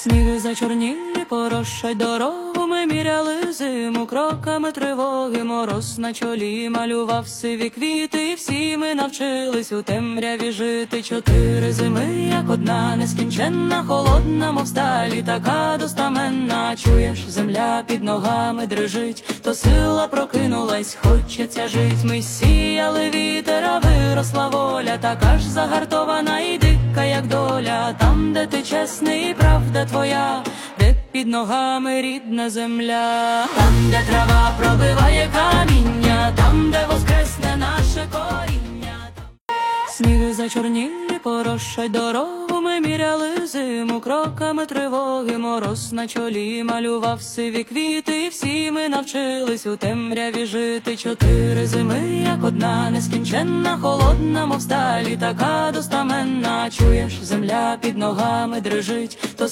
Сніги зачорніли, порошай дорогу, ми міряли зиму кроками тривоги. Мороз на чолі малював сиві квіти, і всі ми навчились у темряві жити. 4 зими, як одна, нескінченна, холодна, мов сталі, така достаменна. Чуєш, земля під ногами дрижить, то сила прокинулась, хочеться жить. Ми сіяли вітер, а виросла воля, така ж загартована і дика, як доля. Там, де ти чесний, і правда твоя, де під ногами рідна земля. Там, де трава пробиває каміння, там, де воскресне наше коріння. Сніги зачорніли, порошай дорогу, ми міряли зиму кроками тривоги. Мороз на чолі малював сиві квіти, і всі ми навчились у темряві жити. 4 зими, як одна, нескінченна, холодна, мов сталі, така достаменна. Чуєш, земля під ногами дрижить, то